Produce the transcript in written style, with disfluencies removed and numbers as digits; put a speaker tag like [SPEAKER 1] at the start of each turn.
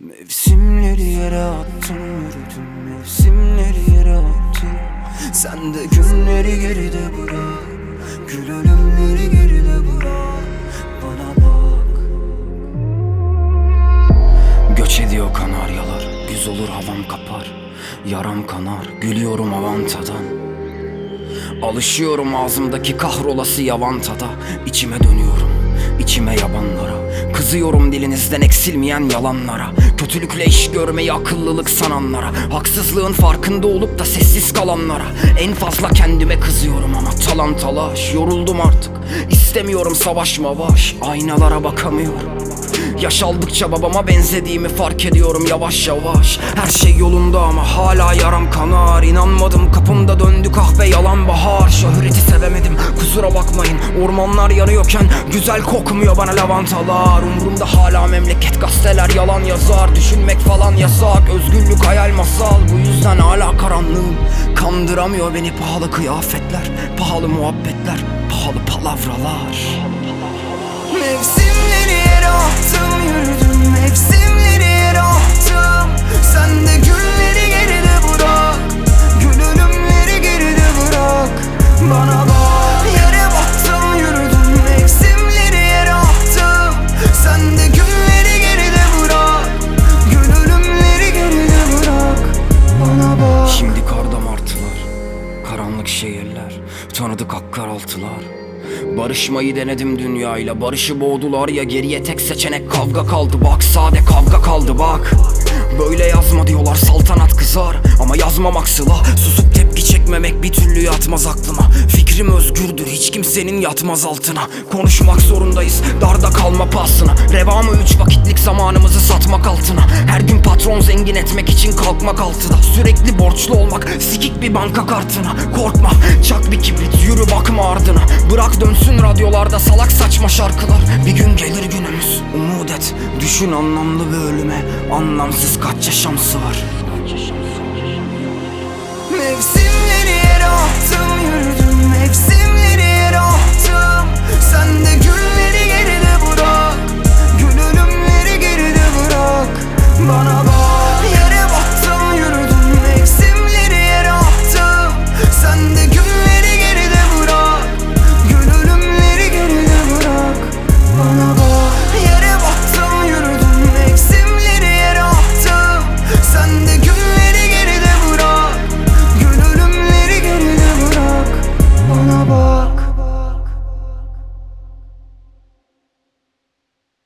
[SPEAKER 1] Mevsimleri yere attım, yürüdüm, mevsimleri yere attım. Sen de günleri geride bırak, gül ölümleri geride bırak. Bana bak. Göç ediyor kanaryalar, güz olur havam kapar. Yaram kanar, gülüyorum avantadan. Alışıyorum ağzımdaki kahrolası yavantada. İçime dönüyorum, içime yabanlara. Kızıyorum dilinizden eksilmeyen yalanlara. Kötülükle iş görmeyi akıllılık sananlara. Haksızlığın farkında olup da sessiz kalanlara. En fazla kendime kızıyorum ama talan talaş. Yoruldum artık, istemiyorum savaş mavaş. Aynalara bakamıyorum. Yaş aldıkça babama benzediğimi fark ediyorum yavaş yavaş. Her şey yolunda ama hala yaram kanar. İnanmadım, kapımda döndü kahve yalan bahar. Şöhreti sevemedim, kusura bakmayın. Ormanlar yanıyorken güzel kokmuyor bana lavantalar. Umurumda hala memleket, gazeteler yalan yazar. Düşünmek falan yasak, özgürlük hayal masal. Bu yüzden hala karanlığım kandıramıyor beni. Pahalı kıyafetler, pahalı muhabbetler, pahalı palavralar. Mevsimleri yere attım, yürüdüm, mevsimleri yere attım. Sen de gülleri geride bırak, gül ölümleri geride bırak. Bana bak. Yere baktım, yürüdüm, mevsimleri yere attım. Sen de gülleri geride bırak, gül ölümleri geride bırak. Bana bak. Şimdi karda martılar, karanlık şehirler, tanıdık akkaraltılar. Barışmayı denedim dünyayla, barışı boğdular ya. Geriye tek seçenek kavga kaldı bak. Sade kavga kaldı bak. Böyle yazma diyorlar, saltanat kızar ama yazmamak sıla. Susup tepki çekmemek bir türlü yatmaz aklıma. Fikrim özgürdür, hiç kimsenin yatmaz altına. Konuşmak zorundayız, darda kalma pahasına. Reva mı 3 vakitlik zamanımızı satmak altına. Her gün patron zengin etmek için kalkmak altıda. Sürekli borçlu olmak, sikik bir banka kartına. Korkma, çak bir kibrit, yürü bakma ardına. Bırak dönsün radyolarda salak saçma şarkılar. Bir gün gelir günümüz, umut et. Düşün anlamlı bir ölüme, anlamsız kaç yaşamsı var. Mevsimleri yere attım, yürüdüm, mevsimleri yere attım. Sen de gül